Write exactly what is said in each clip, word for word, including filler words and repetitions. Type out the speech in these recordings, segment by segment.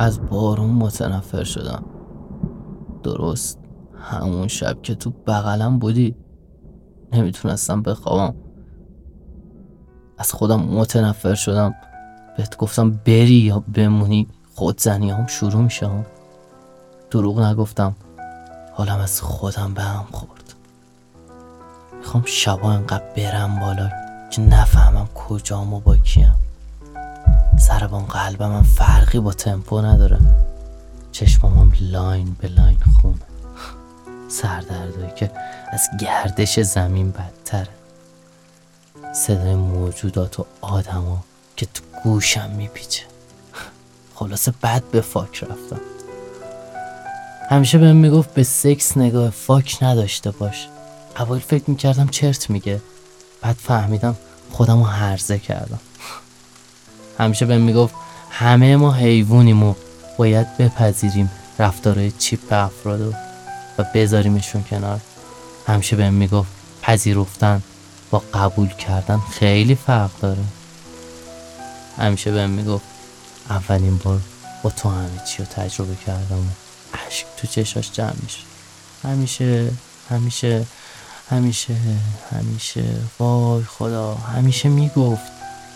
از بارون متنفر شدم. درست همون شب که تو بغلم بودی نمیتونستم بخوابم. از خودم متنفر شدم. بهت گفتم بری یا بمونی خودزنی هم شروع میشه هم. دروغ نگفتم، حالم از خودم به هم خورد. میخوام شبا انقدر برم بالا که نفهمم کجام و با کیم. ضربان قلبم هم فرقی با تمپو نداره. چشمام لاین به لاین خونه. سردردایی که از گردش زمین بدتره. صدای موجودات و آدما که تو گوشم میپیچه. خلاصه بد به فاک رفتم. همیشه بهم میگفت به سکس نگاه فاک نداشته باش. اول فکر میکردم چرت میگه، بعد فهمیدم خودم رو هرزه کردم. همیشه بهم میگفت همه ما حیوانیم و باید بپذیریم رفتارهای چیپ افرادو و بذاریمشون کنار. همیشه بهم میگفت پذیرفتن با قبول کردن خیلی فرق داره. همیشه بهم میگفت اولین بار با تو همه چی رو تجربه کردم و اشک تو چشاش جمع میشه. همیشه همیشه همیشه همیشه وای خدا همیشه میگفت.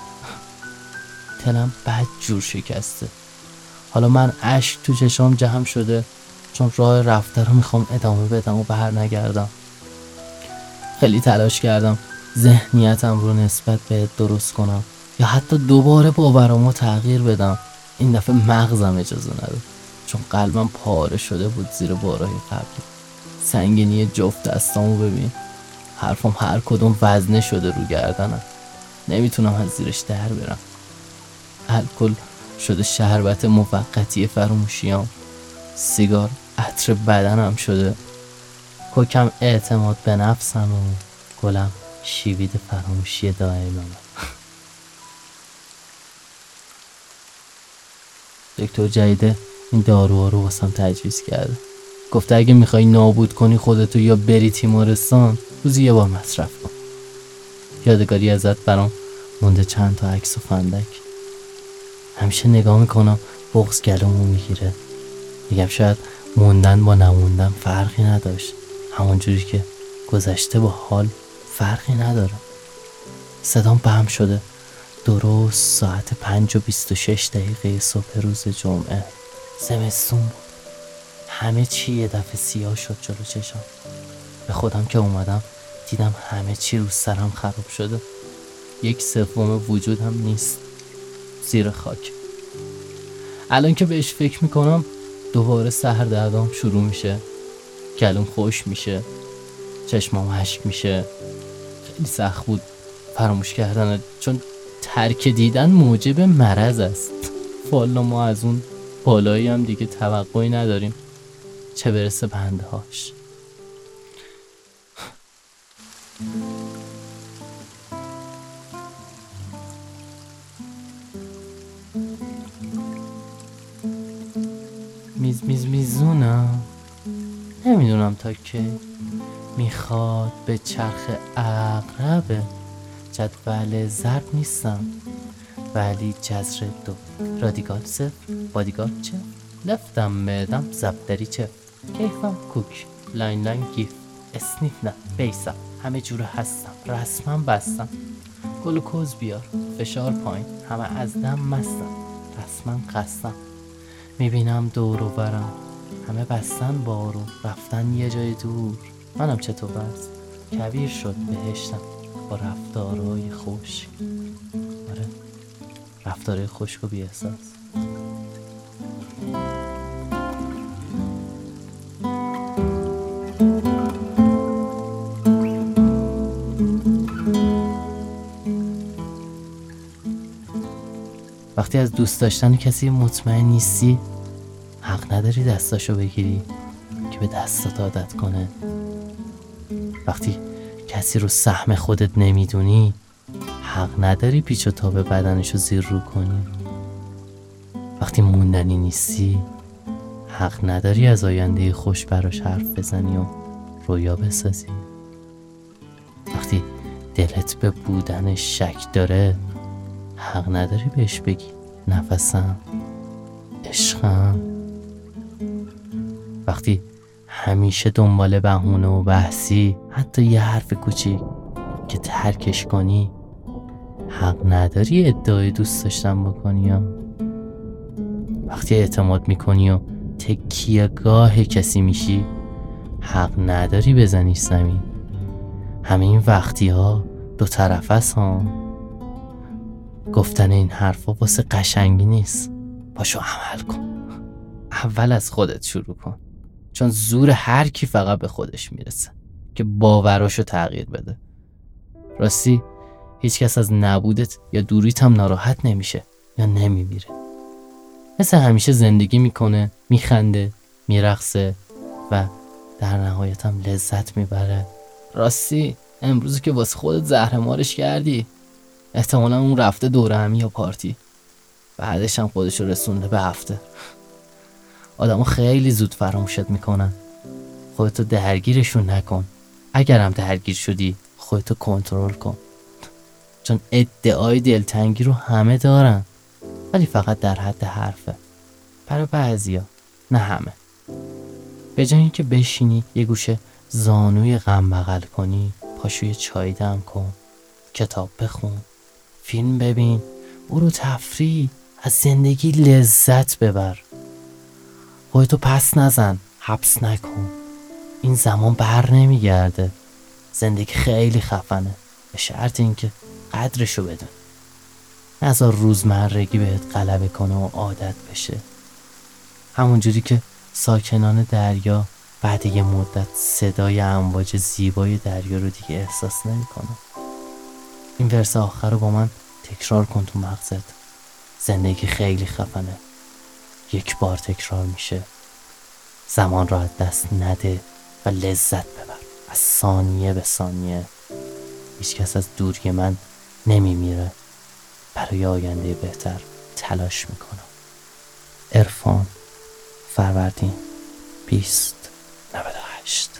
دلم بد جور شکسته. حالا من اشک تو چشام جمع شده چون راه رفته رو میخوام ادامه بدم و بر نگردم. خیلی تلاش کردم ذهنیتم رو نسبت به درست کنم یا حتی دوباره باورامو تغییر بدم. این دفعه مغزم اجازه نداد چون قلبم پاره شده بود زیر بارهای قبلی. سنگینی جفت دستامو ببین. حرفم هر کدوم وزنه شده رو گردنم. نمیتونم از زیرش در برم. الکل شده شربت موقتی فراموشیام. سیگار عطر بدنم شده. کوکم اعتماد به نفسم و گلم شیوید فراموشی دائمم. دکتر جدیده این داروها رو واسم تجویز کرده. گفته اگه میخوای نابود کنی خودتو یا بری تیمارستان روزی یه بار مصرف کن. یادگاری ازت برام مونده چند تا عکس و فندک. همیشه نگاه میکنم بغض گلومو میگیره. میگم شاید موندن با نموندن فرقی نداشت، همون جوری که گذشته با حال فرقی نداره. صدام بهم شده. درست ساعت پنج و بیست و شش دقیقه صبح روز جمعه. زمستون بود. همه چی یه دفعه سیاه شد جلو چشم. به خودم که اومدم دیدم همه چی رو سرم خراب شده. یک سوم وجودم نیست. زیر خاک. الان که بهش فکر میکنم دوباره سردردام شروع میشه. گلوم خوش میشه. چشمام اشک میشه. خیلی سخت بود فراموش کردن چون ترک دیدن موجب مرض است. والا ما از اون بالایی هم دیگه توقعی نداریم، چه برسه بنده هاش. میز میز میزونم نمیدونم تا که میخواد به چرخ عقربه. جدول ضرب نیستم ولی جذر دو. رادیکال صفر بادیگارد چه لفتم معدم زبدری چه کیفم کوک لاین لاین گیف اسنیف نه بیسم همه جوره هستم رسمم بستم. گلوکوز بیار فشار پایین همه از دم مستم رسمم قستم. میبینم دور و برم همه بستن بارو رفتن یه جای دور. منم چطور برس کبیر شد بهشتم با رفتارهای خوش. آره رفتارهای خشک و بی احساس. وقتی از دوست داشتن کسی مطمئن نیستی حق نداری دستاشو بگیری که به دستات عادت کنه. وقتی کسی رو سهم خودت نمیدونی حق نداری پیچ و تاب بدنشو زیر رو کنی. وقتی موندنی نیستی حق نداری از آینده خوش براش حرف بزنی و رویا بسازی. وقتی دلت به بودنش شک داره حق نداری بهش بگی نفسم عشقم. وقتی همیشه دنبال بهونه و بحثی، حتی یه حرف کوچیک که ترکش کنی، حق نداری ادعای دوست داشتن بکنی. یا وقتی اعتماد میکنی و تکیه گاه کسی میشی، حق نداری بزنیش زمین. همه این وقتی ها دو طرف است ها. گفتن این حرفا واسه قشنگی نیست. پاشو عمل کن. اول از خودت شروع کن، چون زور هر کی فقط به خودش میرسه که باوراشو تغییر بده. راستی هیچ کس از نبودت یا دوریت هم ناراحت نمیشه یا نمیمیره. مثل همیشه زندگی میکنه، میخنده، میرقصه و در نهایت هم لذت میبره. راستی امروز که واسه خودت زهرمارش کردی، احتمالا اون رفته دوره همی یا پارتی، بعدش هم خودشو رسونده به هفته. آدمو خیلی زود فراموشت میکنن. خودتو درگیرشون نکن. اگرم درگیر شدی خودتو کنترل کن، چون ادعای دلتنگی رو همه دارن، ولی فقط در حد حرفه. برای بعضیا، نه همه. به جای اینکه بشینی یه گوشه زانوی غم بغل کنی، پاشوی چای دم کن، کتاب بخون، فیلم ببین، برو تفریح، از زندگی لذت ببر. خودتو پس نزن، حبس نکن. این زمان بر نمیگرده. زندگی خیلی خفنه، به شرط اینکه قدرشو بدون. نذار روزمرگی بهت غلبه کنه و عادت بشه. همونجوری که ساکنان دریا بعد یه مدت صدای امواج زیبای دریا رو دیگه احساس نمی‌کنن. این ورس آخر رو با من تکرار کن تو مغزت. زندگی خیلی خفنه، یک بار تکرار میشه. زمان را از دست نده و لذت ببر از ثانیه به ثانیه. هیچ کس از دوری من نمیمیره. برای آینده بهتر تلاش میکنم. عرفان، فروردین بیست نود و هشت.